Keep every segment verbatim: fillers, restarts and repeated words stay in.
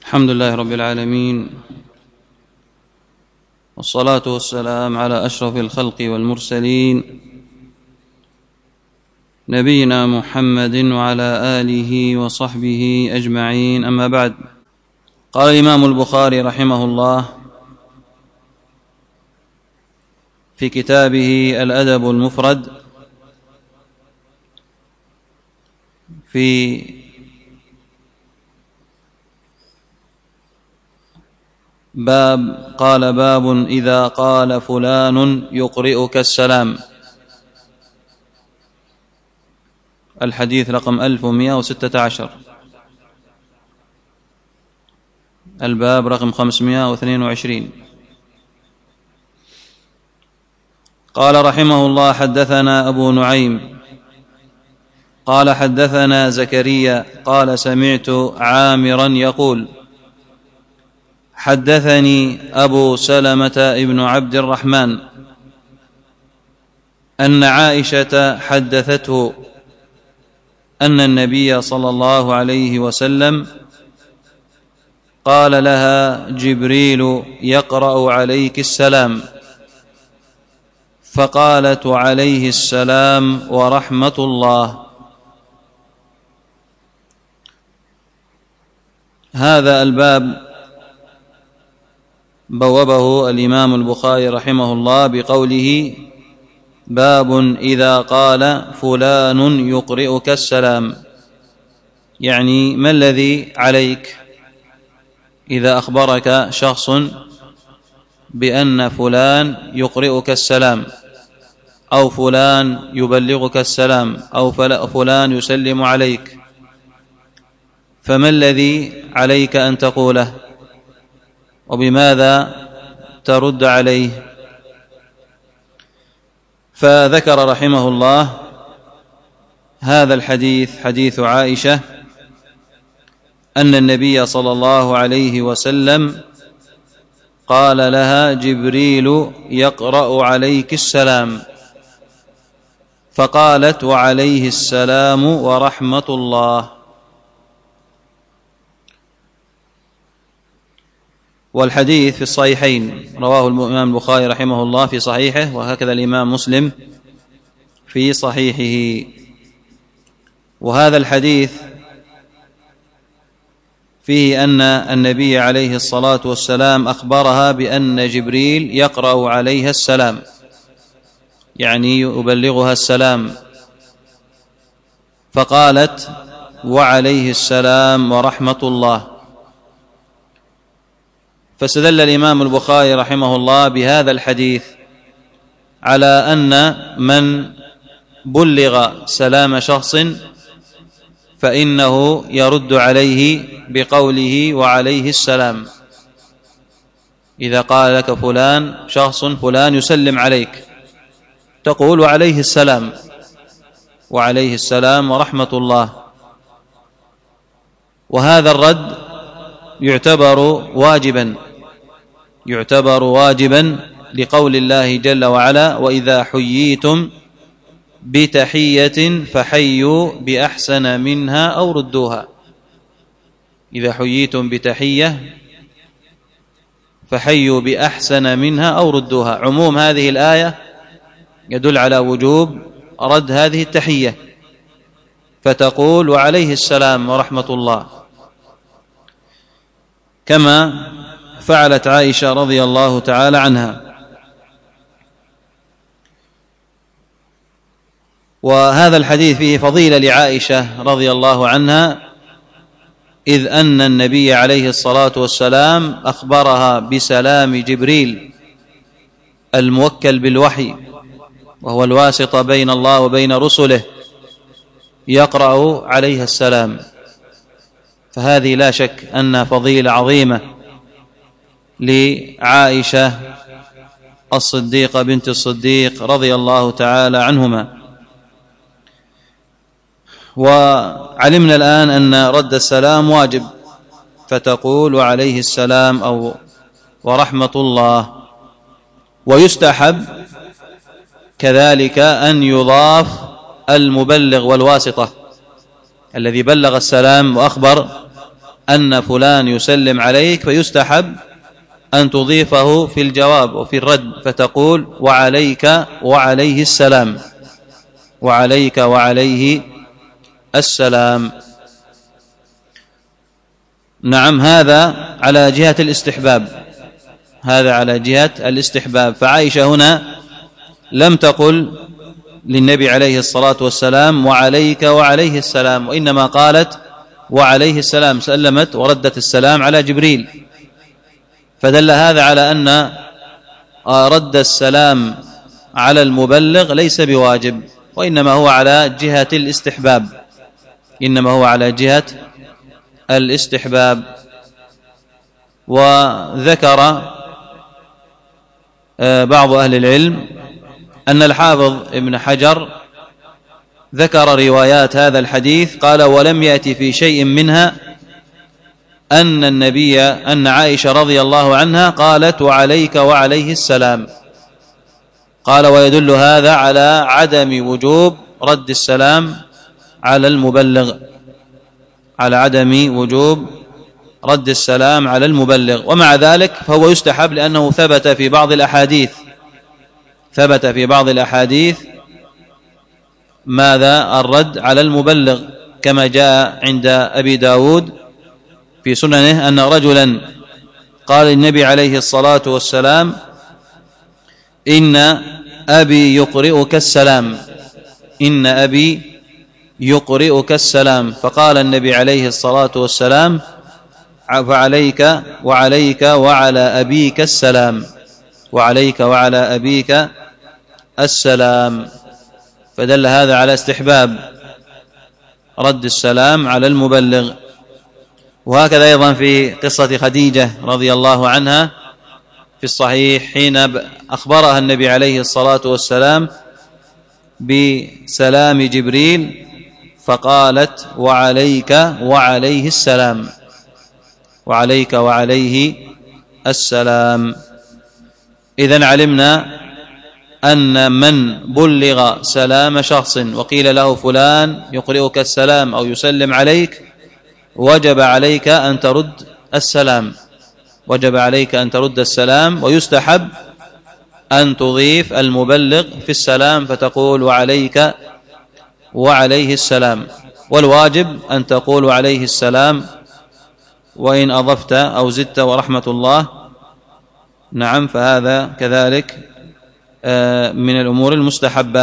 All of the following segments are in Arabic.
الحمد لله رب العالمين، والصلاة والسلام على أشرف الخلق والمرسلين نبينا محمد وعلى آله وصحبه أجمعين، أما بعد. قال الإمام البخاري رحمه الله في كتابه الأدب المفرد في باب قال باب إذا قال فلان يقرئك السلام، الحديث رقم ألف ومئة وستة عشر، الباب رقم خمسمئة واثنين وعشرين. قال رحمه الله: حدثنا أبو نعيم قال حدثنا زكريا قال سمعت عامرا يقول: حدثني أبو سلمة ابن عبد الرحمن أن عائشة حدثته أن النبي صلى الله عليه وسلم قال لها: جبريل يقرأ عليك السلام، فقالت: وعليه السلام ورحمة الله. هذا الباب بوبه الإمام البخاري رحمه الله بقوله: باب إذا قال فلان يقرئك السلام، يعني ما الذي عليك إذا أخبرك شخص بأن فلان يقرئك السلام، أو فلان يبلغك السلام، أو فلان يسلم عليك، فما الذي عليك أن تقوله؟ وبماذا ترد عليه؟ فذكر رحمه الله هذا الحديث، حديث عائشة، أن النبي صلى الله عليه وسلم قال لها: جبريل يقرأ عليك السلام، فقالت: وعليه السلام ورحمة الله. والحديث في الصحيحين، رواه الإمام البخاري رحمه الله في صحيحه، وهكذا الإمام مسلم في صحيحه. وهذا الحديث فيه أن النبي عليه الصلاة والسلام أخبرها بأن جبريل يقرأ عليها السلام، يعني يبلغها السلام، فقالت: وعليه السلام ورحمة الله. فاستدل الإمام البخاري رحمه الله بهذا الحديث على أن من بلغ سلام شخص فإنه يرد عليه بقوله: وعليه السلام. إذا قال لك فلان، شخص فلان يسلم عليك، تقول: وعليه السلام، وعليه السلام ورحمة الله. وهذا الرد يعتبر واجبا يعتبر واجبا لقول الله جل وعلا: وإذا حييتم بتحية فحيوا بأحسن منها أو ردوها. إذا حييتم بتحية فحيوا بأحسن منها أو ردوها. عموم هذه الآية يدل على وجوب رد هذه التحية، فتقول: وعليه السلام ورحمة الله، كما فعلت عائشة رضي الله تعالى عنها. وهذا الحديث فيه فضيلة لعائشة رضي الله عنها، إذ أن النبي عليه الصلاة والسلام أخبرها بسلام جبريل الموكل بالوحي، وهو الواسطة بين الله وبين رسله، يقرأ عليها السلام. فهذه لا شك أنها فضيلة عظيمة لعائشة الصديقة بنت الصديق رضي الله تعالى عنهما. وعلمنا الآن أن رد السلام واجب، فتقول: وعليه السلام أو ورحمة الله. ويستحب كذلك أن يضاف المبلغ والواسطة الذي بلغ السلام وأخبر أن فلان يسلم عليك، فيستحب أن تضيفه في الجواب وفي الرد، فتقول وعليك وعليه السلام، وعليك وعليه السلام. نعم، هذا على جهة الاستحباب، هذا على جهة الاستحباب. فعائشة هنا لم تقل للنبي عليه الصلاة والسلام وعليك وعليه السلام، وإنما قالت وعليه السلام، سلمت وردت السلام على جبريل، فدل هذا على أن رد السلام على المبلغ ليس بواجب، وإنما هو على جهة الاستحباب، إنما هو على جهة الاستحباب. وذكر بعض أهل العلم أن الحافظ ابن حجر ذكر روايات هذا الحديث، قال ولم يأتي في شيء منها أن النبي أن عائشة رضي الله عنها قالت وعليك وعليه السلام. قال ويدل هذا على عدم وجوب رد السلام على المبلغ، على عدم وجوب رد السلام على المبلغ. ومع ذلك فهو يستحب، لأنه ثبت في بعض الأحاديث ثبت في بعض الأحاديث ماذا؟ الرد على المبلغ، كما جاء عند أبي داود في سننه أن رجلا قال للنبي عليه الصلاة والسلام إن أبي يقرئك السلام، إن أبي يقرئك السلام، فقال النبي عليه الصلاة والسلام فعليك وعليك وعلى أبيك السلام، وعليك وعلى أبيك السلام. فدل هذا على استحباب رد السلام على المبلغ. وهكذا أيضا في قصة خديجة رضي الله عنها في الصحيح، حين أخبرها النبي عليه الصلاة والسلام بسلام جبريل فقالت وعليك وعليه السلام، وعليك وعليه السلام. إذن علمنا أن من بلغ سلام شخص وقيل له فلان يقرئك السلام أو يسلم عليك، وجب عليك أن ترد السلام، وجب عليك أن ترد السلام. ويستحب أن تضيف المبلغ في السلام فتقول وعليك وعليه السلام، والواجب أن تقول وعليه السلام، وإن أضفت أو زدت ورحمة الله نعم فهذا كذلك من الأمور المستحبة.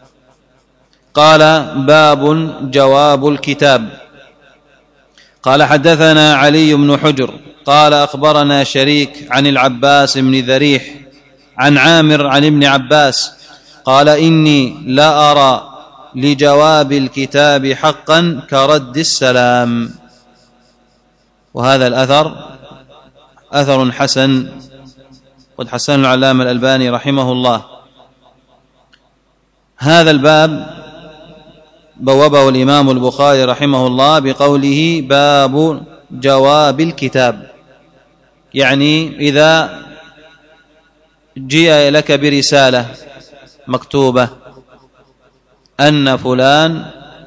قال باب جواب الكتاب. قال حدثنا علي بن حجر قال أخبرنا شريك عن العباس بن ذريح عن عامر عن ابن عباس قال إني لا أرى لجواب الكتاب حقا كرد السلام. وهذا الأثر أثر حسن، قد حسن العلامة الألباني رحمه الله. هذا الباب بوابه الإمام البخاري رحمه الله بقوله باب جواب الكتاب، يعني إذا جاء لك برسالة مكتوبة أن فلان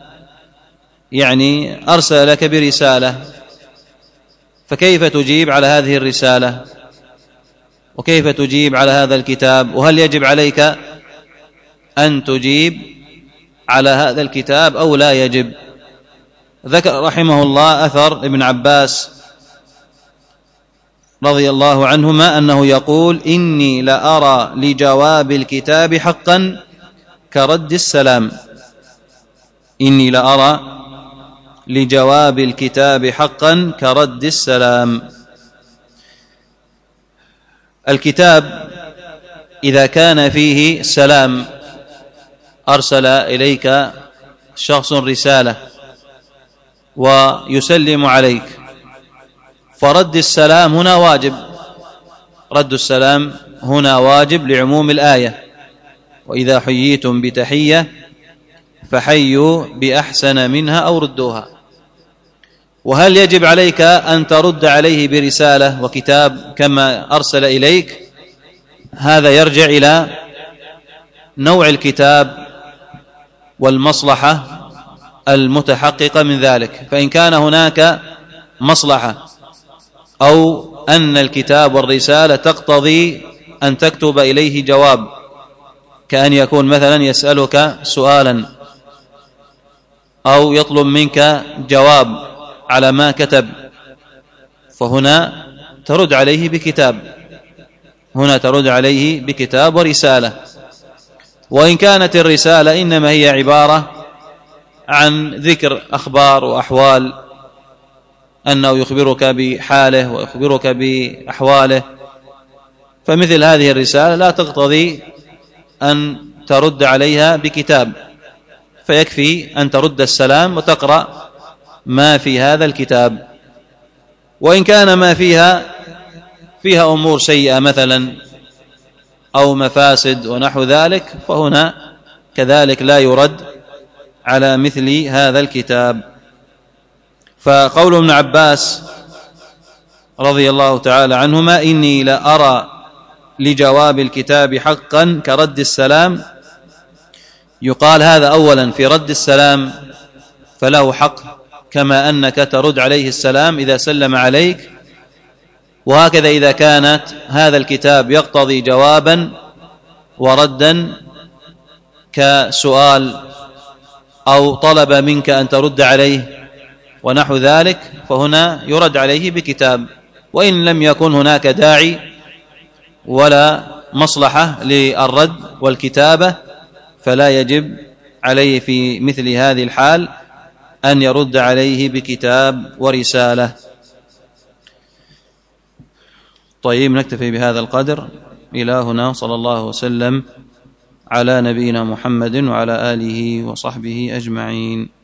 يعني أرسل لك برسالة، فكيف تجيب على هذه الرسالة؟ وكيف تجيب على هذا الكتاب؟ وهل يجب عليك أن تجيب على هذا الكتاب أو لا يجب؟ ذكر رحمه الله أثر ابن عباس رضي الله عنهما أنه يقول إني لأرى لجواب الكتاب حقا كرد السلام، إني لأرى لجواب الكتاب حقا كرد السلام. الكتاب إذا كان فيه سلام، أرسل إليك شخص رسالة ويسلم عليك، فرد السلام هنا واجب، رد السلام هنا واجب لعموم الآية وإذا حييتم بتحية فحيوا بأحسن منها أو ردوها. وهل يجب عليك أن ترد عليه برسالة وكتاب كما أرسل إليك؟ هذا يرجع إلى نوع الكتاب والمصلحة المتحققة من ذلك. فإن كان هناك مصلحة أو أن الكتاب والرسالة تقتضي أن تكتب إليه جواب، كأن يكون مثلا يسألك سؤالا أو يطلب منك جواب على ما كتب، فهنا ترد عليه بكتاب، هنا ترد عليه بكتاب ورسالة. وإن كانت الرسالة إنما هي عبارة عن ذكر أخبار وأحوال، أنه يخبرك بحاله ويخبرك بأحواله، فمثل هذه الرسالة لا تقتضي أن ترد عليها بكتاب، فيكفي أن ترد السلام وتقرأ ما في هذا الكتاب. وإن كان ما فيها فيها أمور سيئة مثلا أو مفاسد ونحو ذلك، فهنا كذلك لا يرد على مثل هذا الكتاب. فقول ابن عباس رضي الله تعالى عنهما: إني لأرى لجواب الكتاب حقا كرد السلام، يقال هذا أولا في رد السلام فله حق، كما أنك ترد عليه السلام إذا سلم عليك، وهكذا إذا كانت هذا الكتاب يقتضي جوابا وردا كسؤال أو طلب منك أن ترد عليه ونحو ذلك، فهنا يرد عليه بكتاب. وإن لم يكن هناك داعي ولا مصلحة للرد والكتابة، فلا يجب عليه في مثل هذه الحال أن يرد عليه بكتاب ورسالة. طيب، نكتفي بهذا القدر. إلهنا صلى الله وسلم على نبينا محمد وعلى آله وصحبه أجمعين.